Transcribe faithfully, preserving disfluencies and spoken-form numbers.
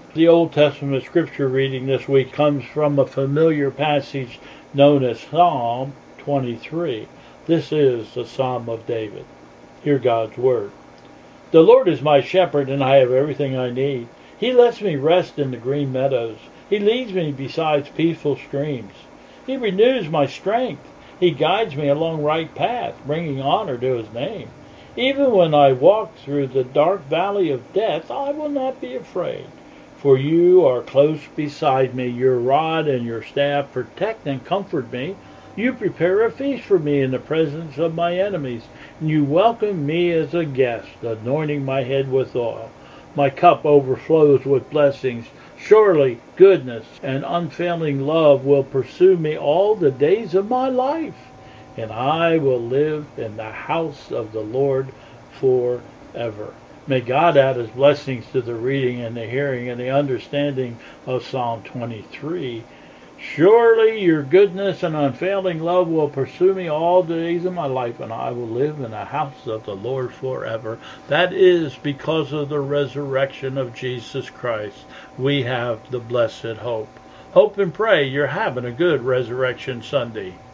The Old Testament scripture reading this week comes from a familiar passage known as Psalm twenty-three. This is the Psalm of David. Hear God's word. The Lord is my shepherd, and I have everything I need. He lets me rest in the green meadows. He leads me beside peaceful streams. He renews my strength. He guides me along right path, bringing honor to his name. Even when I walk through the dark valley of death, I will not be afraid. For you are close beside me. Your rod and your staff protect and comfort me. You prepare a feast for me in the presence of my enemies, and you welcome me as a guest, anointing my head with oil. My cup overflows with blessings. Surely goodness and unfailing love will pursue me all the days of my life, and I will live in the house of the Lord forever. May God add his blessings to the reading and the hearing and the understanding of Psalm twenty-three. Surely your goodness and unfailing love will pursue me all the days of my life, and I will live in the house of the Lord forever. That is because of the resurrection of Jesus Christ. We have the blessed hope. Hope and pray you're having a good Resurrection Sunday.